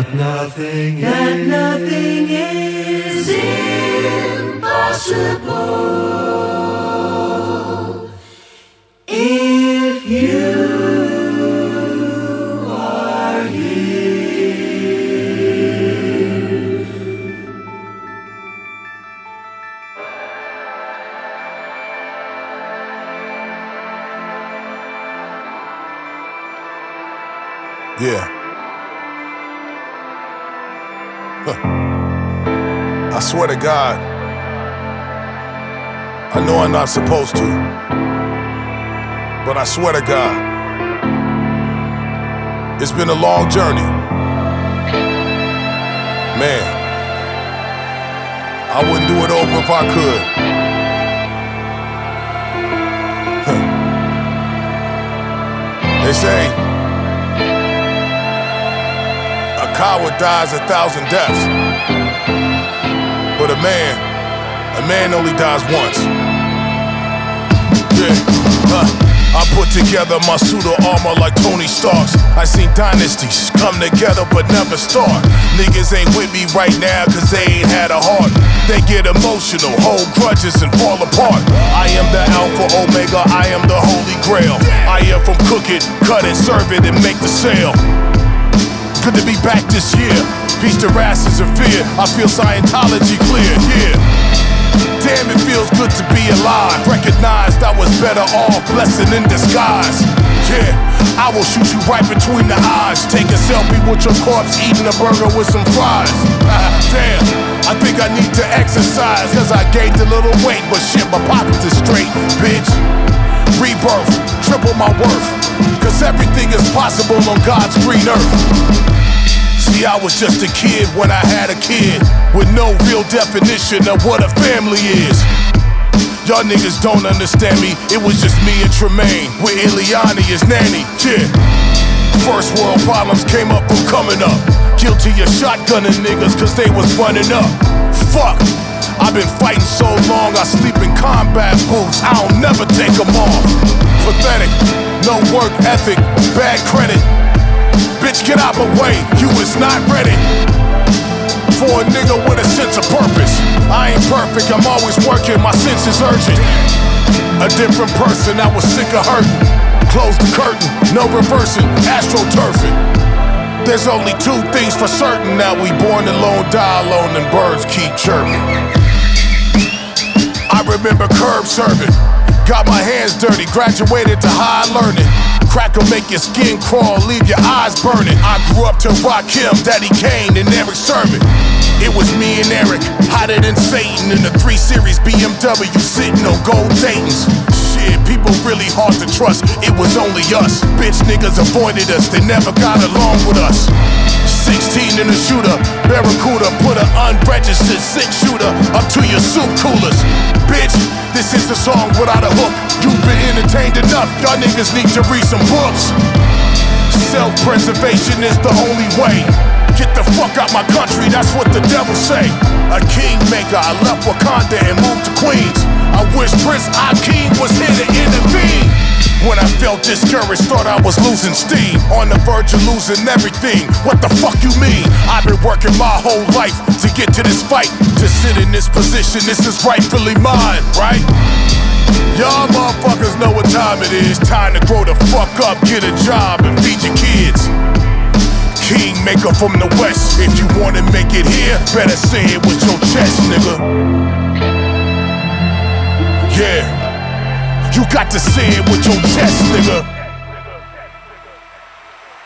that nothing is impossible if you are here. Yeah. I swear to God, I know I'm not supposed to, but I swear to God, it's been a long journey. Man, I wouldn't do it over if I could. They say a coward dies 1,000 deaths, but a man only dies once. Yeah, I put together my suit of armor like Tony Stark's. I seen dynasties come together but never start. Niggas ain't with me right now cause they ain't had a heart. They get emotional, hold grudges and fall apart. I am the Alpha Omega, I am the Holy Grail. I am from cook it, cut it, serve it, and make the sale. Good to be back this year. Peace to rashes and fear. I feel Scientology clear, yeah. Damn, it feels good to be alive. Recognized I was better off, blessing in disguise. Yeah, I will shoot you right between the eyes. Take a selfie with your corpse, eating a burger with some fries. Damn, I think I need to exercise, cause I gained a little weight, but shit, my pockets is straight, bitch. Rebirth, triple my worth, cause everything is possible on God's green earth. See, I was just a kid when I had a kid, with no real definition of what a family is. Y'all niggas don't understand me, it was just me and Tremaine, with Ileana as nanny, yeah. First world problems came up from coming up. Guilty of shotgunning niggas cause they was running up. Fuck, I've been fighting so long, I sleep in combat boots, I don't never take them off. Pathetic, no work ethic, bad credit. Bitch, get out my way, you is not ready for a nigga with a sense of purpose. I ain't perfect, I'm always working, my sense is urgent. A different person, I was sick of hurting. Close the curtain, no reversing, astroturfing. There's only two things for certain, now we born alone, die alone, and birds keep chirping. I remember curb serving, got my hands dirty, graduated to high learning. Crack'll make your skin crawl, leave your eyes burning. I grew up to Rakim, Daddy Kane, and Eric Sermon. It was me and Eric, hotter than Satan, in the 3 Series BMW, sitting on gold Daytons. Shit, people really hard to trust, it was only us. Bitch niggas avoided us, they never got along with us. 16 in a shooter, Barracuda, put an unregistered 6-shooter up to your soup coolers. Bitch, this is a song without a hook. You've been entertained enough, y'all niggas need to read some books. Self-preservation is the only way. Get the fuck out my country, that's what the devil say. A kingmaker, I left Wakanda and moved to Queens. I wish Prince Akeem was here to intervene. When I felt discouraged, thought I was losing steam, on the verge of losing everything. What the fuck you mean? I've been working my whole life to get to this fight, to sit in this position, this is rightfully mine, right? Y'all motherfuckers know what time it is. Time to grow the fuck up, get a job, and feed your kids. Kingmaker from the West, if you wanna make it here, better say it with your chest, nigga. Yeah, you got to say it with your chest, nigga.